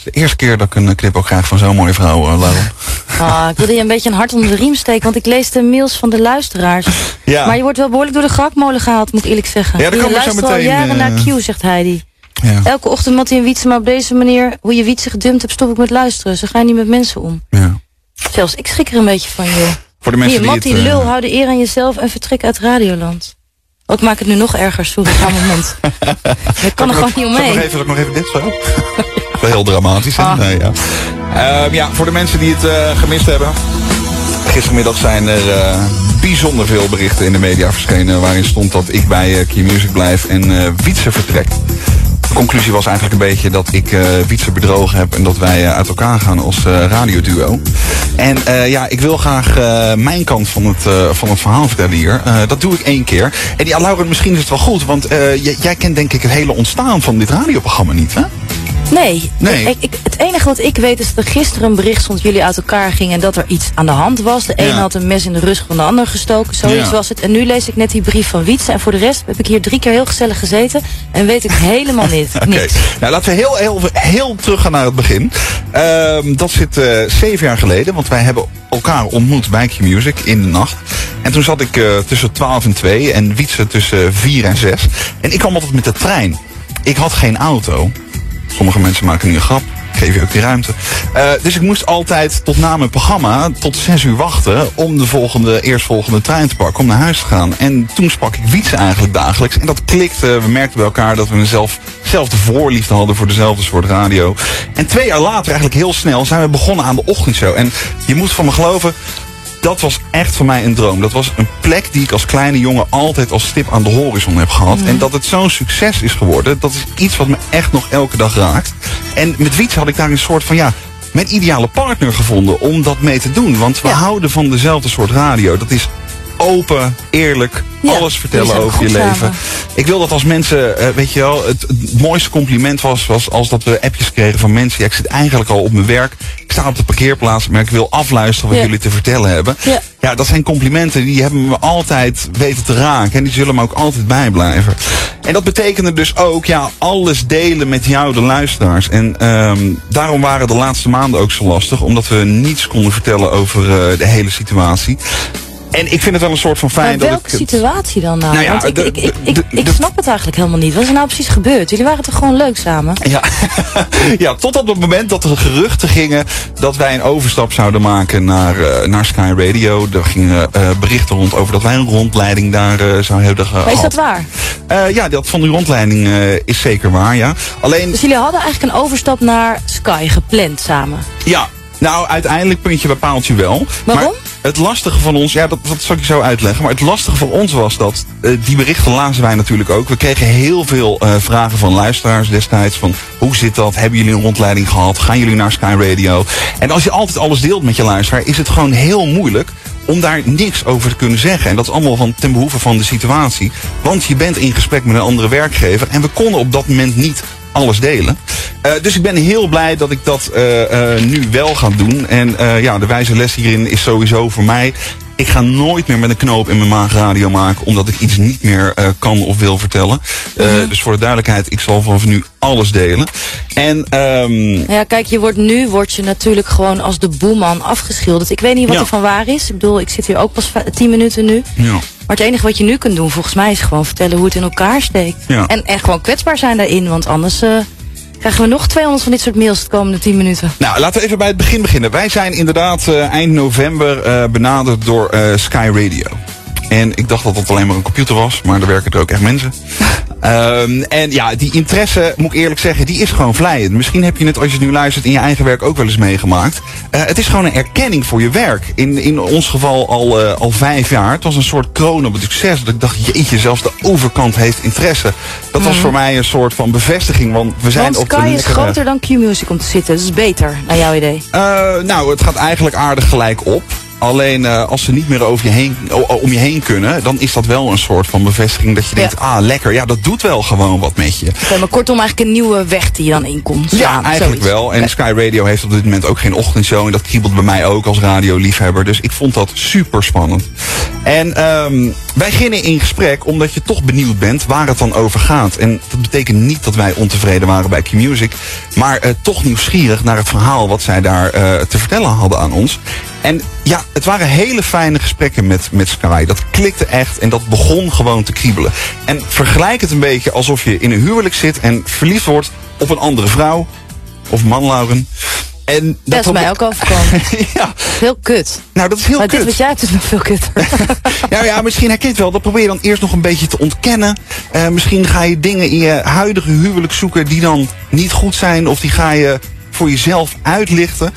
de eerste keer dat ik een knip ook krijg van zo'n mooie vrouw, Lauren. Ik wilde je een beetje een hart onder de riem steken, want ik lees de mails van de luisteraars. Ja. Maar je wordt wel behoorlijk door de gehaktmolen gehaald, moet ik eerlijk zeggen. Ja, daar komen we zo meteen. Al jaren naar Q, zegt Heidi. Ja. Elke ochtend Mattie en Wietse, maar op deze manier, hoe je Wietse gedumpt hebt, stop ik met luisteren. Ze gaan niet met mensen om. Ja. Zelfs ik schrik er een beetje van, joh. Voor de mensen Hier, Mattie, die het, lul, hou de eer aan jezelf en vertrek uit Radioland. Ik maak het nu nog erger, sorry, ga mijn mond. Ik kan er gewoon niet omheen. Zal ik nog even dit zo? Wel heel dramatisch, hè? Nee, ja. Voor de mensen die het gemist hebben. Gistermiddag zijn er bijzonder veel berichten in de media verschenen waarin stond dat ik bij Q-Music blijf en Wietse vertrekt. De conclusie was eigenlijk een beetje dat ik Wietse bedrogen heb en dat wij uit elkaar gaan als radioduo. En ik wil graag mijn kant van het verhaal vertellen hier. Dat doe ik 1 keer. En ja, Lauren, misschien is het wel goed, want jij kent denk ik het hele ontstaan van dit radioprogramma niet, hè? Nee. Het enige wat ik weet is dat er gisteren een bericht stond jullie uit elkaar gingen en dat er iets aan de hand was. De een had een mes in de rug van de ander gestoken, zoiets was het. En nu lees ik net die brief van Wietse en voor de rest heb ik hier 3 keer heel gezellig gezeten en weet ik helemaal niks. Nou, laten we heel terug gaan naar het begin. Dat zit 7 jaar geleden, want wij hebben elkaar ontmoet bij Q-Music in de nacht. En toen zat ik tussen 12 en 2 en Wietse tussen 4 en 6. En ik kwam altijd met de trein. Ik had geen auto. Sommige mensen maken nu een grap. Ik geef je ook die ruimte. Dus ik moest altijd tot na mijn programma tot 6 uur wachten om de eerstvolgende trein te pakken, om naar huis te gaan. En toen sprak ik Wietse eigenlijk dagelijks. En dat klikte. We merkten bij elkaar dat we eenzelfde voorliefde hadden voor dezelfde soort radio. En 2 jaar later, eigenlijk heel snel, zijn we begonnen aan de ochtendshow. En je moet van me geloven, dat was echt voor mij een droom. Dat was een plek die ik als kleine jongen altijd als stip aan de horizon heb gehad. En dat het zo'n succes is geworden, dat is iets wat me echt nog elke dag raakt. En met Wietse had ik daar een soort van, mijn ideale partner gevonden om dat mee te doen. Want we houden van dezelfde soort radio. Dat is open, eerlijk, alles vertellen over je leven. Samen. Ik wil dat als mensen, weet je wel, het mooiste compliment was als dat we appjes kregen van mensen. Ja, ik zit eigenlijk al op mijn werk. Ik sta op de parkeerplaats, maar ik wil afluisteren wat jullie te vertellen hebben. Ja, dat zijn complimenten, die hebben me altijd weten te raken. En die zullen me ook altijd bijblijven. En dat betekende dus ook, alles delen met jou, de luisteraars. En daarom waren de laatste maanden ook zo lastig. Omdat we niets konden vertellen over de hele situatie. En ik vind het wel een soort van fijn dat welke situatie dan nou? Want ik snap het eigenlijk helemaal niet. Wat is er nou precies gebeurd? Jullie waren toch gewoon leuk samen? Ja, tot op het moment dat er geruchten gingen dat wij een overstap zouden maken naar Sky Radio. Er gingen berichten rond over dat wij een rondleiding daar zouden hebben gehad. Maar is dat waar? Dat van die rondleiding is zeker waar, ja. Alleen, dus jullie hadden eigenlijk een overstap naar Sky gepland samen? Ja. Nou, uiteindelijk puntje bij paaltje wel. Waarom? Maar het lastige van ons, dat zal ik je zo uitleggen. Maar het lastige van ons was dat, die berichten lazen wij natuurlijk ook. We kregen heel veel vragen van luisteraars destijds. Van, hoe zit dat? Hebben jullie een rondleiding gehad? Gaan jullie naar Sky Radio? En als je altijd alles deelt met je luisteraar, is het gewoon heel moeilijk om daar niks over te kunnen zeggen. En dat is allemaal ten behoeve van de situatie. Want je bent in gesprek met een andere werkgever. En we konden op dat moment niet alles delen. Dus ik ben heel blij dat ik dat nu wel ga doen. En de wijze les hierin is sowieso voor mij, ik ga nooit meer met een knoop in mijn maag radio maken, omdat ik iets niet meer kan of wil vertellen. Dus voor de duidelijkheid, ik zal vanaf nu alles delen. En kijk, word je natuurlijk gewoon als de boeman afgeschilderd. Ik weet niet wat er van waar is. Ik bedoel, ik zit hier ook pas 10 minuten nu. Ja. Maar het enige wat je nu kunt doen, volgens mij, is gewoon vertellen hoe het in elkaar steekt. Ja. En gewoon kwetsbaar zijn daarin, want anders krijgen we nog 200 van dit soort mails de komende 10 minuten. Nou, laten we even bij het begin beginnen. Wij zijn inderdaad eind november benaderd door Sky Radio. En ik dacht dat het alleen maar een computer was, maar er werken er ook echt mensen. En die interesse, moet ik eerlijk zeggen, die is gewoon vlijend. Misschien heb je het, als je nu luistert, in je eigen werk ook wel eens meegemaakt. Het is gewoon een erkenning voor je werk. In ons geval al 5 jaar. Het was een soort kroon op het succes. Dat ik dacht, jeetje, zelfs de overkant heeft interesse. Dat was voor mij een soort van bevestiging. Want we zijn op Sky is groter dan Q-Music om te zitten. Dat is beter, naar jouw idee. Het gaat eigenlijk aardig gelijk op. Alleen als ze niet meer om je heen kunnen, dan is dat wel een soort van bevestiging dat je denkt, lekker, ja, dat doet wel gewoon wat met je. Okay, maar kortom eigenlijk een nieuwe weg die je dan inkomt. Ja, eigenlijk wel. En Sky Radio heeft op dit moment ook geen ochtendshow en dat kriebelt bij mij ook als radioliefhebber. Dus ik vond dat super spannend. En wij gingen in gesprek omdat je toch benieuwd bent waar het dan over gaat. En dat betekent niet dat wij ontevreden waren bij Q-Music, maar toch nieuwsgierig naar het verhaal wat zij daar te vertellen hadden aan ons. En ja, het waren hele fijne gesprekken met Sky. Dat klikte echt en dat begon gewoon te kriebelen. En vergelijk het een beetje alsof je in een huwelijk zit en verliefd wordt op een andere vrouw. Of man, Lauren. En dat is mij ook overkomen. Ja. Heel kut. Nou, dat is heel maar kut. Dit wat jij hebt is nog veel kutter. ja, misschien herken je het wel. Dat probeer je dan eerst nog een beetje te ontkennen. Misschien ga je dingen in je huidige huwelijk zoeken die dan niet goed zijn. Of die ga je voor jezelf uitlichten.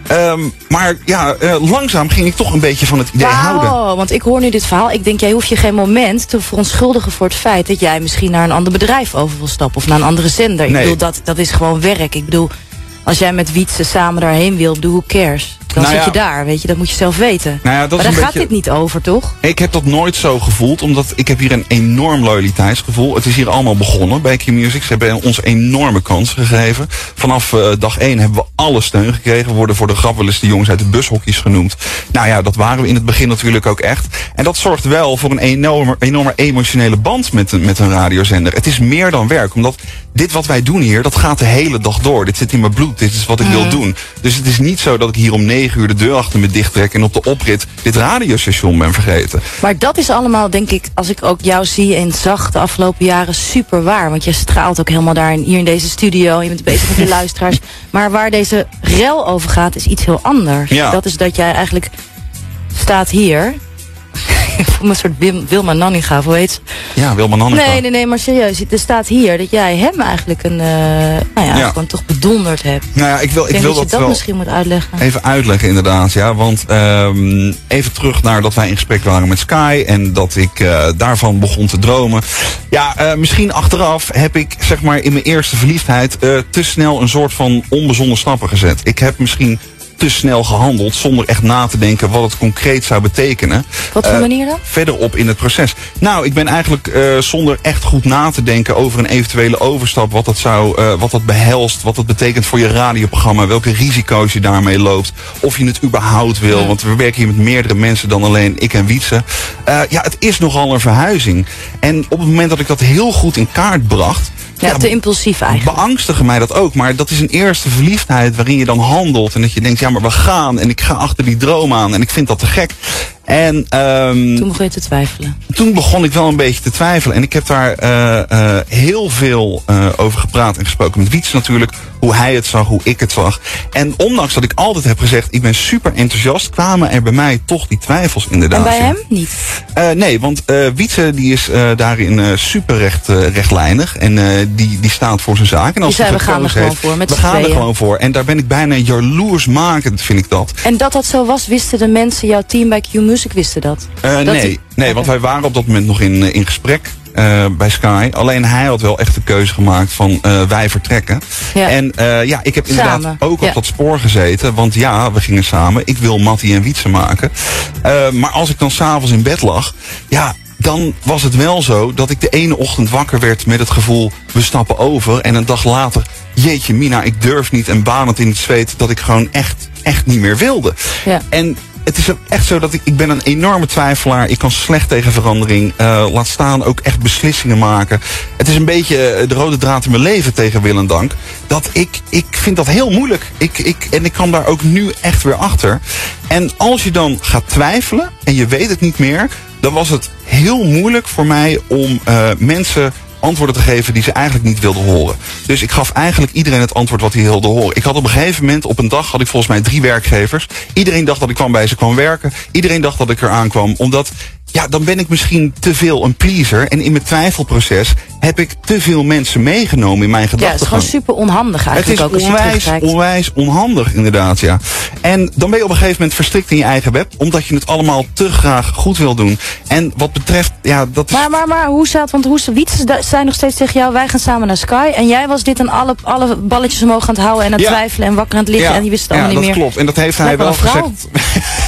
Maar ja, langzaam ging ik toch een beetje van het idee houden. Want ik hoor nu dit verhaal. Ik denk, jij hoeft je geen moment te verontschuldigen voor het feit dat jij misschien naar een ander bedrijf over wil stappen. Of naar een andere zender. Nee. Ik bedoel, dat is gewoon werk. Ik bedoel, als jij met Wietse samen daarheen wil, who cares? Dan zit je daar, weet je, dat moet je zelf weten. Nou ja, maar daar gaat dit niet over, toch? Ik heb dat nooit zo gevoeld, omdat ik heb hier een enorm loyaliteitsgevoel. Het is hier allemaal begonnen bij Q-Music. Ze hebben ons enorme kans gegeven. Vanaf dag 1 hebben we alle steun gekregen. We worden voor de grap wel eens de jongens uit de bushokjes genoemd. Nou ja, dat waren we in het begin natuurlijk ook echt. En dat zorgt wel voor een enorme emotionele band met een radiozender. Het is meer dan werk, omdat dit wat wij doen hier, dat gaat de hele dag door. Dit zit in mijn bloed, dit is wat ik wil doen. Dus het is niet zo dat ik hier om 9 uur de deur achter me dichttrek en op de oprit dit radiostation ben vergeten. Maar dat is allemaal, denk ik, als ik ook jou zie en zag de afgelopen jaren, super waar. Want je straalt ook helemaal daar hier in deze studio. Je bent bezig met de luisteraars. Maar waar deze rel over gaat, is iets heel anders. Ja. Dat is dat jij eigenlijk staat hier. Ik voel me een soort Wilma Nanninga, hoe heet ze? Ja, Wilma Nanninga. Nee, maar serieus. Er staat hier dat jij hem eigenlijk gewoon toch bedonderd hebt. Nou ja, ik wil dat je dat dat wel misschien moet uitleggen. even uitleggen inderdaad, ja. Want even terug naar dat wij in gesprek waren met Sky en dat ik daarvan begon te dromen. Ja, misschien achteraf heb ik, zeg maar, in mijn eerste verliefdheid te snel een soort van onbezonnen stappen gezet. Ik heb misschien te snel gehandeld zonder echt na te denken wat het concreet zou betekenen. Wat voor manier dan? Verderop in het proces. Nou, ik ben eigenlijk zonder echt goed na te denken over een eventuele overstap, wat dat behelst, wat dat betekent voor je radioprogramma, welke risico's je daarmee loopt, of je het überhaupt wil, want we werken hier met meerdere mensen dan alleen ik en Wietse. Ja, het is nogal een verhuizing. En op het moment dat ik dat heel goed in kaart bracht, ja, te impulsief eigenlijk. Beangstigde mij dat ook, maar dat is een eerste verliefdheid waarin je dan handelt en dat je denkt, ja, maar we gaan en ik ga achter die droom aan en ik vind dat te gek. En toen begon je te twijfelen. Toen begon ik wel een beetje te twijfelen. En ik heb daar heel veel over gepraat en gesproken met Wietse natuurlijk. Hoe hij het zag, hoe ik het zag. En ondanks dat ik altijd heb gezegd, ik ben super enthousiast, kwamen er bij mij toch die twijfels inderdaad. En bij hem niet? Nee, want Wietse die is daarin super rechtlijnig. En die staat voor zijn zaak. En als die zei, we gaan er gewoon voor. Met we gaan er gewoon voor. En daar ben ik bijna jaloersmakend, vind ik dat. En dat zo was, wisten de mensen, jouw team bij Q-Music wisten dat? Nee, want wij waren op dat moment nog in gesprek bij Sky. Alleen hij had wel echt de keuze gemaakt van wij vertrekken. Ja. En ik heb inderdaad ook op dat spoor gezeten. Want ja, we gingen samen. Ik wil Mattie en Wietse maken. Maar als ik dan s'avonds in bed lag, ja, dan was het wel zo dat ik de ene ochtend wakker werd met het gevoel, we stappen over. En een dag later, jeetje Mina, ik durf niet en banend in het zweet dat ik gewoon echt niet meer wilde. Ja. En het is echt zo dat ik ben een enorme twijfelaar. Ik kan slecht tegen verandering. Laat staan ook echt beslissingen maken. Het is een beetje de rode draad in mijn leven tegen wil en dank. Dat ik vind dat heel moeilijk. En ik kan daar ook nu echt weer achter. En als je dan gaat twijfelen en je weet het niet meer, dan was het heel moeilijk voor mij om mensen antwoorden te geven die ze eigenlijk niet wilden horen. Dus ik gaf eigenlijk iedereen het antwoord wat hij wilde horen. Ik had op een gegeven moment, op een dag had ik volgens mij 3 werkgevers. Iedereen dacht dat ik bij ze kwam werken. Iedereen dacht dat ik eraan kwam. Omdat, ja, dan ben ik misschien te veel een pleaser. En in mijn twijfelproces heb ik te veel mensen meegenomen in mijn gedachtegang. Ja, het is gewoon super onhandig eigenlijk ook. Het is onwijs onhandig inderdaad, ja. En dan ben je op een gegeven moment verstrikt in je eigen web. Omdat je het allemaal te graag goed wil doen. En wat betreft, ja, dat is... Maar hoe staat, want Wietse zei nog steeds tegen jou, wij gaan samen naar Sky. En jij was dit aan alle balletjes omhoog aan het houden en aan het twijfelen en wakker aan het liggen. En die wist het allemaal niet meer. Ja, dat klopt. En dat heeft hij wel gezegd.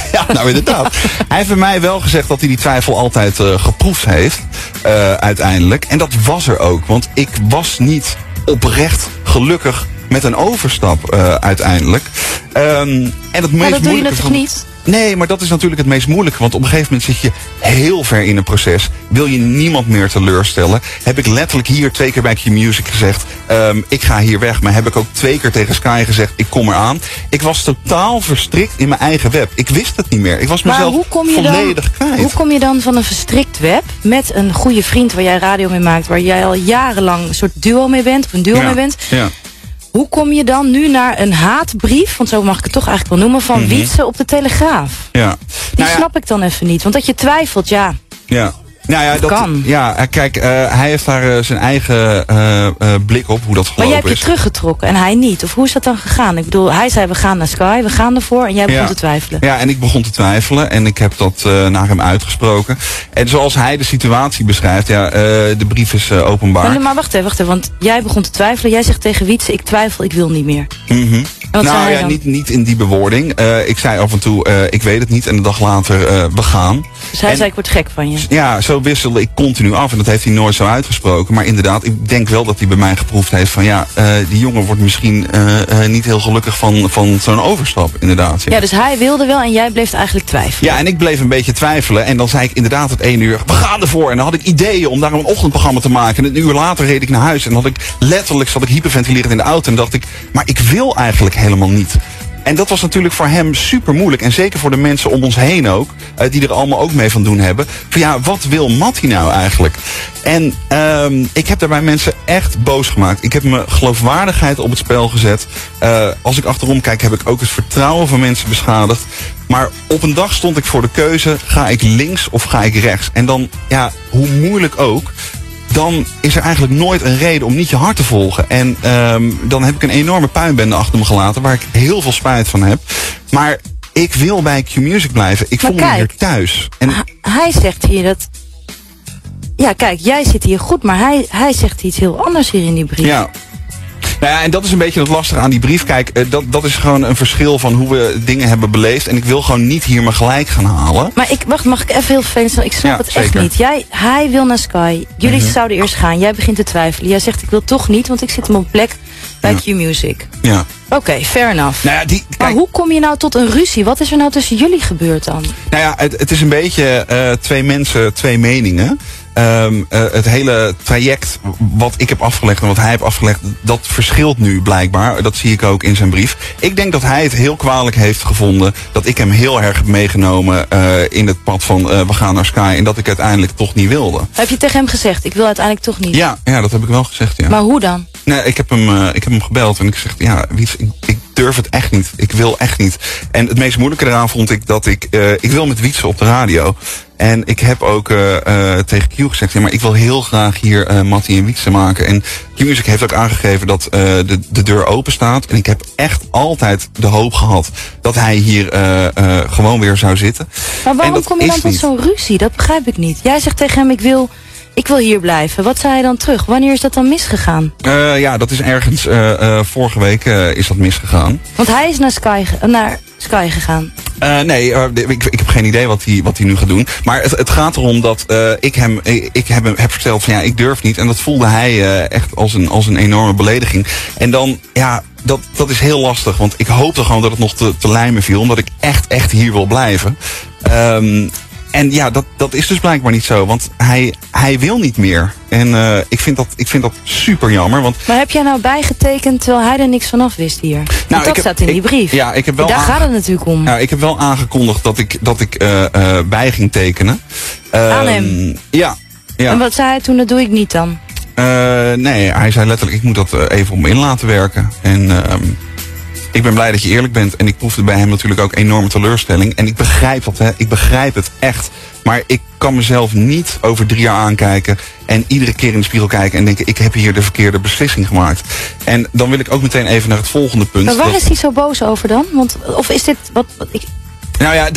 Ja, nou inderdaad. Hij heeft bij mij wel gezegd dat hij die twijfel altijd geproefd heeft. Uiteindelijk. En dat was er ook. Want ik was niet oprecht gelukkig met een overstap uiteindelijk. En het meest dat doe je toch niet? Nee, maar dat is natuurlijk het meest moeilijke. Want op een gegeven moment zit je heel ver in een proces. Wil je niemand meer teleurstellen? Heb ik letterlijk hier 2 keer bij Q-Music gezegd. Ik ga hier weg. Maar heb ik ook 2 keer tegen Sky gezegd. Ik kom eraan. Ik was totaal verstrikt in mijn eigen web. Ik wist het niet meer. Ik was mezelf volledig kwijt. Hoe kom je dan van een verstrikt web met een goede vriend waar jij radio mee maakt. Waar jij al jarenlang een soort duo mee bent. Of een duo mee bent. Ja. Hoe kom je dan nu naar een haatbrief, want zo mag ik het toch eigenlijk wel noemen, van Wietse op de Telegraaf? Ja. Die snap ik dan even niet. Want dat je twijfelt, ja. Nou ja, dat kan. Ja, kijk, hij heeft daar zijn eigen blik op hoe dat gelopen is. Maar jij hebt je teruggetrokken en hij niet. Of hoe is dat dan gegaan? Ik bedoel, hij zei we gaan naar Sky, we gaan ervoor en jij begon te twijfelen. Ja, en ik begon te twijfelen en ik heb dat naar hem uitgesproken. En zoals hij de situatie beschrijft, de brief is openbaar. Maar wacht even, want jij begon te twijfelen. Jij zegt tegen Wietse, ik twijfel, ik wil niet meer. Nou ja, niet in die bewoording. Ik zei af en toe, ik weet het niet. En de dag later, we gaan. Dus hij zei, ik word gek van je. Ja, zo wisselde ik continu af. En dat heeft hij nooit zo uitgesproken. Maar inderdaad, ik denk wel dat hij bij mij geproefd heeft van die jongen wordt misschien niet heel gelukkig van zo'n overstap, inderdaad. Ja, dus hij wilde wel en jij bleef eigenlijk twijfelen. Ja, en ik bleef een beetje twijfelen. En dan zei ik inderdaad het 1 uur, we gaan ervoor. En dan had ik ideeën om daar een ochtendprogramma te maken. En 1 uur later reed ik naar huis. En dan had ik letterlijk, zat ik hyperventilerend in de auto. En dacht ik, maar ik wil eigenlijk helemaal niet. En dat was natuurlijk voor hem super moeilijk. En zeker voor de mensen om ons heen ook. Die er allemaal ook mee van doen hebben. Van wat wil Mattie nou eigenlijk? En ik heb daarbij mensen echt boos gemaakt. Ik heb mijn geloofwaardigheid op het spel gezet. Als ik achterom kijk heb ik ook het vertrouwen van mensen beschadigd. Maar op een dag stond ik voor de keuze. Ga ik links of ga ik rechts? En dan, hoe moeilijk ook. Dan is er eigenlijk nooit een reden om niet je hart te volgen. En dan heb ik een enorme puinbende achter me gelaten. Waar ik heel veel spijt van heb. Maar ik wil bij Q-Music blijven. Ik voel me hier thuis. En hij zegt hier dat... Ja, kijk, jij zit hier goed. Maar hij zegt iets heel anders hier in die brief. Ja. Nou ja, en dat is een beetje het lastige aan die brief. Kijk, dat is gewoon een verschil van hoe we dingen hebben beleefd. En ik wil gewoon niet hier me gelijk gaan halen. Maar mag ik even heel vervelend zijn? Ik snap het echt niet. Hij wil naar Sky. Jullie zouden eerst gaan. Jij begint te twijfelen. Jij zegt ik wil toch niet, want ik zit op een plek bij Q-Music. Ja. Oké, fair enough. Nou ja, maar hoe kom je nou tot een ruzie? Wat is er nou tussen jullie gebeurd dan? Nou ja, het is een beetje 2 mensen, 2 meningen. Het hele traject wat ik heb afgelegd en wat hij heeft afgelegd, dat verschilt nu blijkbaar. Dat zie ik ook in zijn brief. Ik denk dat hij het heel kwalijk heeft gevonden dat ik hem heel erg heb meegenomen in het pad van we gaan naar Sky en dat ik uiteindelijk toch niet wilde. Heb je tegen hem gezegd, ik wil uiteindelijk toch niet? Ja, dat heb ik wel gezegd, ja. Maar hoe dan? Nee, ik heb hem gebeld en ik zeg, Wiets, ik durf het echt niet. Ik wil echt niet. En het meest moeilijke eraan vond ik dat ik wil met Wietse op de radio. En ik heb ook tegen Q gezegd, maar ik wil heel graag hier Mattie en Wietse maken. En Q-Music heeft ook aangegeven dat de deur open staat. En ik heb echt altijd de hoop gehad dat hij hier gewoon weer zou zitten. Maar waarom kom je dan tot zo'n ruzie? Dat begrijp ik niet. Jij zegt tegen hem, ik wil hier blijven. Wat zei hij dan terug? Wanneer is dat dan misgegaan? Dat is ergens vorige week is dat misgegaan. Want hij is naar Sky gegaan. Nee, ik heb geen idee wat hij nu gaat doen. Maar het gaat erom dat ik hem heb verteld van ik durf niet. En dat voelde hij echt als een enorme belediging. En dan, dat is heel lastig. Want ik hoopte gewoon dat het nog te lijmen viel. Omdat ik echt hier wil blijven. En dat is dus blijkbaar niet zo. Want hij wil niet meer. En ik vind dat super jammer. Want maar heb jij nou bijgetekend terwijl hij er niks vanaf wist hier? Want dat staat in die brief. Ja, ik heb wel daar gaat het natuurlijk om. Ja, ik heb wel aangekondigd dat ik bij ging tekenen. Aan hem? Ja. En wat zei hij toen, dat doe ik niet dan? Nee, hij zei letterlijk, ik moet dat even om me in laten werken. En ik ben blij dat je eerlijk bent. En ik proefde bij hem natuurlijk ook enorme teleurstelling. En ik begrijp dat, ik begrijp het echt. Maar ik kan mezelf niet over 3 jaar aankijken en iedere keer in de spiegel kijken en denken, ik heb hier de verkeerde beslissing gemaakt. En dan wil ik ook meteen even naar het volgende punt. Maar waar is hij zo boos over dan? Want, of is dit wat ik... Nou ja,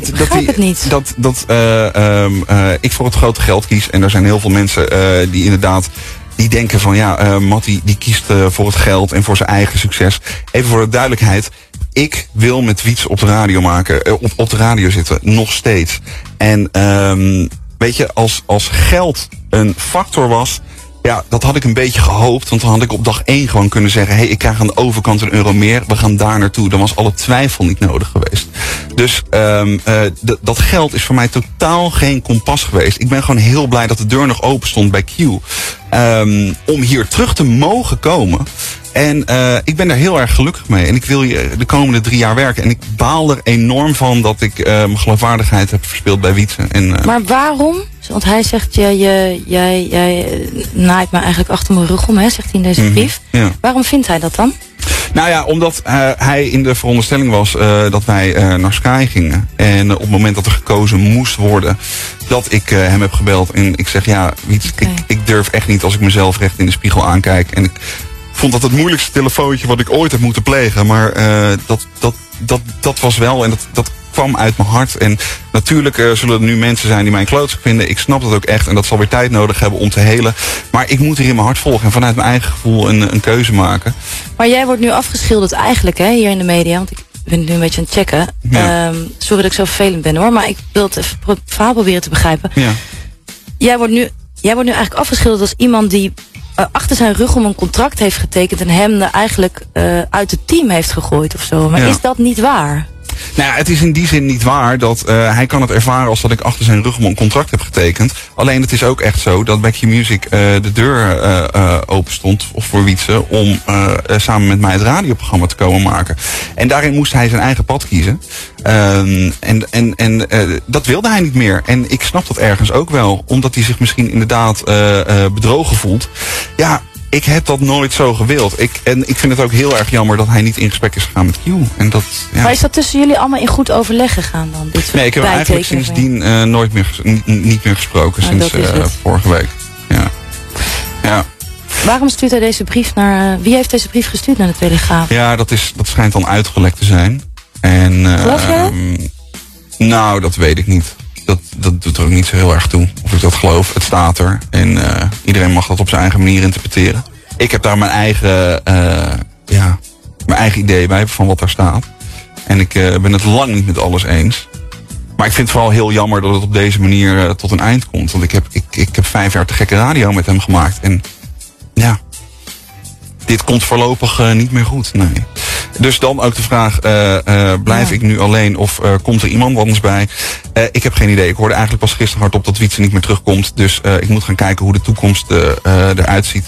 ik voor het grote geld kies. En er zijn heel veel mensen die inderdaad die denken van Mattie die kiest voor het geld en voor zijn eigen succes. Even voor de duidelijkheid. ik wil met Wiets op de radio maken, op de radio zitten, nog steeds. En weet je, als geld een factor was, ja, dat had ik een beetje gehoopt. Want dan had ik op dag 1 gewoon kunnen zeggen, hey, ik krijg aan de overkant €1 meer. We gaan daar naartoe. Dan was alle twijfel niet nodig geweest. Dus dat geld is voor mij totaal geen kompas geweest. Ik ben gewoon heel blij dat de deur nog open stond bij Q. Om hier terug te mogen komen. En ik ben daar heel erg gelukkig mee. En ik wil hier de komende 3 jaar werken. En ik baal er enorm van dat ik mijn geloofwaardigheid heb verspeeld bij Wietse. Maar waarom? Want hij zegt, jij naait me eigenlijk achter mijn rug om, hè, zegt hij in deze brief. Ja. Waarom vindt hij dat dan? Nou ja, omdat hij in de veronderstelling was dat wij naar Sky gingen. En op het moment dat er gekozen moest worden, dat ik hem heb gebeld. En ik zeg, ja, Wiets, ik durf echt niet als ik mezelf recht in de spiegel aankijk. En ik vond dat het moeilijkste telefoontje wat ik ooit heb moeten plegen. Maar dat was wel, en dat kwam uit mijn hart. En natuurlijk zullen er nu mensen zijn die mij een klootzak vinden. Ik snap dat ook echt. En dat zal weer tijd nodig hebben om te helen. Maar ik moet hier in mijn hart volgen. En vanuit mijn eigen gevoel een keuze maken. Maar jij wordt nu afgeschilderd eigenlijk, hè, hier in de media. Want ik ben het nu een beetje aan het checken. Ja. Sorry dat ik zo vervelend ben, hoor. Maar ik wil het even verhaal proberen te begrijpen. Ja. Jij wordt nu eigenlijk afgeschilderd als iemand die achter zijn rug om een contract heeft getekend en hem eigenlijk uit het team heeft gegooid of zo. Maar is dat niet waar? Nou ja, het is in die zin niet waar dat hij kan het ervaren als dat ik achter zijn rug om een contract heb getekend. Alleen het is ook echt zo dat bij Q-Music de deur open stond voor Wietse om samen met mij het radioprogramma te komen maken. En daarin moest hij zijn eigen pad kiezen. Dat wilde hij niet meer. En ik snap dat ergens ook wel, omdat hij zich misschien inderdaad bedrogen voelt. Ja, ik heb dat nooit zo gewild. En ik vind het ook heel erg jammer dat hij niet in gesprek is gegaan met Q. En dat, ja. Maar is dat tussen jullie allemaal in goed overleg gegaan dan? Nee, ik heb eigenlijk sindsdien niet meer gesproken. Sinds vorige week. Ja. Waarom stuurt hij deze brief naar... wie heeft deze brief gestuurd naar de Telegraaf? Ja, dat schijnt dan uitgelekt te zijn. Geloof jij? Nou, dat weet ik niet. Dat doet er ook niet zo heel erg toe. Of ik dat geloof. Het staat er. En iedereen mag dat op zijn eigen manier interpreteren. Ik heb daar mijn eigen idee bij van wat daar staat. En ik ben het lang niet met alles eens. Maar ik vind het vooral heel jammer dat het op deze manier tot een eind komt. Want ik heb 5 jaar te gekke radio met hem gemaakt. En ja, dit komt voorlopig niet meer goed. Nee. Dus dan ook de vraag, blijf ik nu alleen of komt er iemand anders bij? Ik heb geen idee. Ik hoorde eigenlijk pas gisteren hardop dat Wietse niet meer terugkomt. Dus ik moet gaan kijken hoe de toekomst eruit ziet.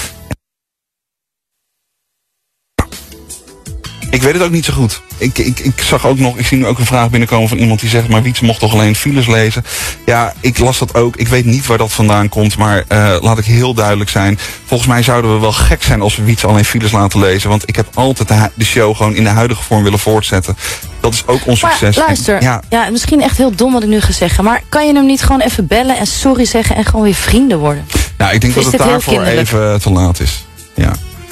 Ik weet het ook niet zo goed. Ik zie nu ook een vraag binnenkomen van iemand die zegt, maar Wietse mocht toch alleen files lezen? Ja, ik las dat ook. Ik weet niet waar dat vandaan komt, maar laat ik heel duidelijk zijn. Volgens mij zouden we wel gek zijn als we Wietse alleen files laten lezen. Want ik heb altijd de show gewoon in de huidige vorm willen voortzetten. Dat is ook ons succes. Maar luister, ja, misschien echt heel dom wat ik nu ga zeggen. Maar kan je hem niet gewoon even bellen en sorry zeggen en gewoon weer vrienden worden? Nou, ik denk dat het daarvoor even te laat is. Ja.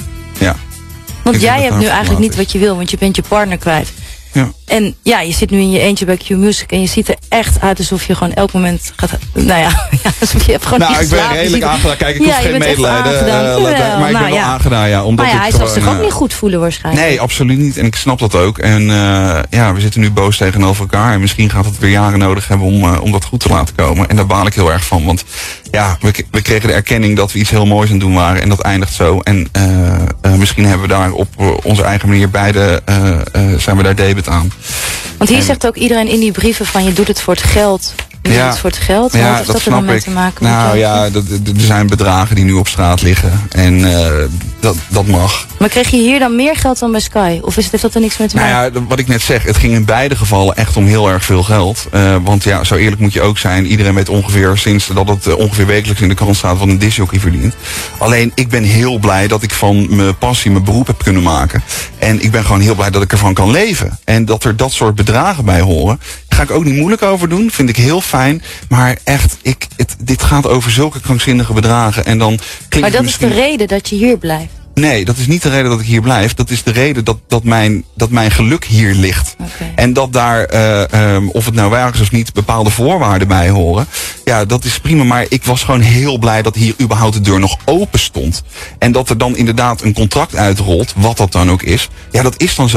Want jij hebt nu eigenlijk niet wat je wil, want je bent je partner kwijt. Ja. En ja, je zit nu in je eentje bij Q-Music en je ziet er echt uit alsof je gewoon elk moment gaat... alsof je hebt gewoon niet geslapen. Ik ben redelijk aangedaan. Kijk, ik hoef geen medelijden. Maar ik ben wel aangedaan, ja. Omdat hij zal zich ook niet goed voelen waarschijnlijk. Nee, absoluut niet. En ik snap dat ook. En we zitten nu boos tegenover elkaar. En misschien gaat het weer jaren nodig hebben om dat goed te laten komen. En daar baal ik heel erg van. Want ja, we kregen de erkenning dat we iets heel moois aan het doen waren. En dat eindigt zo. En misschien hebben we daar op onze eigen manier beide zijn we daar debet aan. Want hier zegt ook iedereen in die brieven van je doet het voor het geld. Je doet het voor het geld. Wat heeft dat er dan mee te maken? Nou ja, er zijn bedragen die nu op straat liggen. En dat mag. Maar kreeg je hier dan meer geld dan bij Sky? Of heeft dat er niks mee te maken? Nou ja, wat ik net zeg, het ging in beide gevallen echt om heel erg veel geld. Want ja, zo eerlijk moet je ook zijn. Iedereen weet ongeveer, sinds dat het ongeveer wekelijks in de krant staat, wat een discjockey verdient. Alleen, ik ben heel blij dat ik van mijn passie mijn beroep heb kunnen maken. En ik ben gewoon heel blij dat ik ervan kan leven. En dat er dat soort bedragen bij horen. Daar ga ik ook niet moeilijk over doen. Vind ik heel fijn. Maar echt, dit gaat over zulke krankzinnige bedragen. En dan klinkt maar dat is de reden dat je hier blijft? Nee, dat is niet de reden dat ik hier blijf. Dat is de reden dat mijn geluk hier ligt. Okay. En dat daar, of het nou waar is of niet, bepaalde voorwaarden bij horen. Ja, dat is prima. Maar ik was gewoon heel blij dat hier überhaupt de deur nog open stond. En dat er dan inderdaad een contract uitrolt, wat dat dan ook is. Ja, dat is dan zo.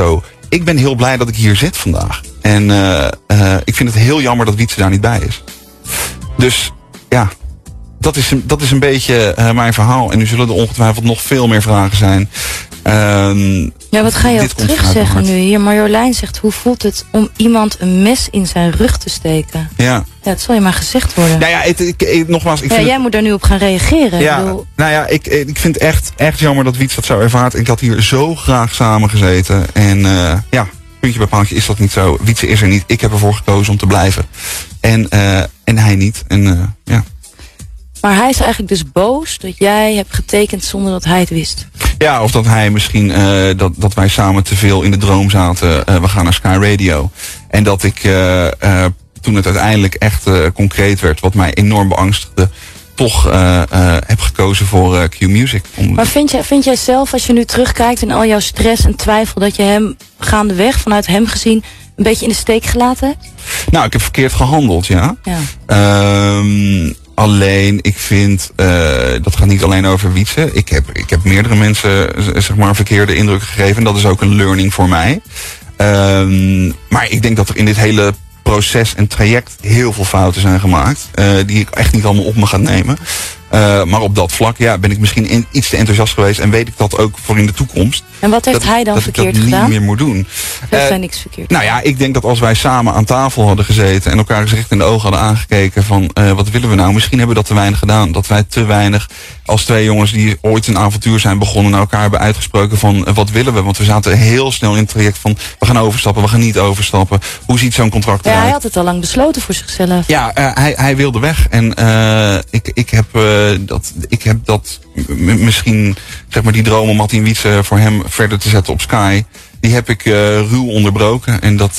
ik ben heel blij dat ik hier zit vandaag. En ik vind het heel jammer dat Wietse daar niet bij is. Dus ja, dat is een beetje mijn verhaal. En nu zullen er ongetwijfeld nog veel meer vragen zijn. Ja, wat ga je op terug zeggen nu? Hier, Marjolein zegt, hoe voelt het om iemand een mes in zijn rug te steken? Ja. Ja, het zal je maar gezegd worden. Nou ja, nogmaals... jij moet daar nu op gaan reageren. Ja, nou ja, ik vind het echt jammer dat Wietse dat zo ervaart. Ik had hier zo graag samen gezeten. En ja, puntje bij paaltje is dat niet zo. Wietse is er niet. Ik heb ervoor gekozen om te blijven. En hij niet. En ja. Maar hij is eigenlijk dus boos dat jij hebt getekend zonder dat hij het wist. Ja, of dat hij misschien, dat wij samen te veel in de droom zaten. We gaan naar Sky Radio. En dat ik, toen het uiteindelijk echt concreet werd, wat mij enorm beangstigde, toch heb gekozen voor Q Music. Maar vind jij zelf, als je nu terugkijkt en al jouw stress en twijfel, dat je hem gaandeweg, vanuit hem gezien, een beetje in de steek gelaten hebt? Nou, ik heb verkeerd gehandeld, ja. Alleen, ik vind, dat gaat niet alleen over Wietse. Ik heb meerdere mensen, zeg maar, verkeerde indruk gegeven. En dat is ook een learning voor mij. Maar ik denk dat er in dit hele proces en traject heel veel fouten zijn gemaakt. Die ik echt niet allemaal op me ga nemen. Maar op dat vlak, ja, ben ik misschien iets te enthousiast geweest. En weet ik dat ook voor in de toekomst. En wat heeft hij dan verkeerd gedaan? Dat ik dat niet meer moet doen. Heeft hij niks verkeerd? Nou ja, ik denk dat als wij samen aan tafel hadden gezeten en elkaar gezicht in de ogen hadden aangekeken van wat willen we nou? Misschien hebben we dat te weinig gedaan. Dat wij te weinig als twee jongens die ooit een avontuur zijn begonnen naar elkaar hebben uitgesproken van wat willen we? Want we zaten heel snel in het traject van we gaan overstappen, we gaan niet overstappen. Hoe ziet zo'n contract eruit? Ja, hij had het al lang besloten voor zichzelf. Ja, hij wilde weg. En ik heb dat misschien, zeg maar die droom om Martin Wietse voor hem verder te zetten op Sky, die heb ik ruw onderbroken. En dat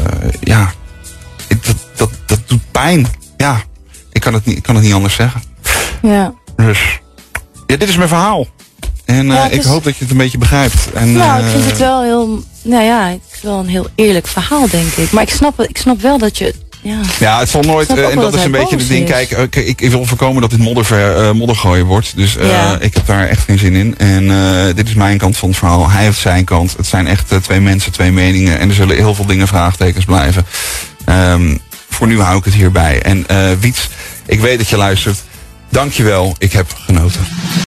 doet pijn. Ja, ik kan het niet anders zeggen. Ja. Dus, ja, dit is mijn verhaal. En ik hoop dat je het een beetje begrijpt. En, nou, ik vind het wel heel, het is wel een heel eerlijk verhaal, denk ik. Maar ik snap wel dat je... Ja, het zal nooit, en dat is een beetje het ding. Kijk, ik wil voorkomen dat dit moddergooien wordt. Dus ik heb daar echt geen zin in. En dit is mijn kant van het verhaal. Hij heeft zijn kant. Het zijn echt twee mensen, twee meningen. En er zullen heel veel dingen vraagtekens blijven. Voor nu hou ik het hierbij. En Wiets, ik weet dat je luistert. Dank je wel. Ik heb genoten.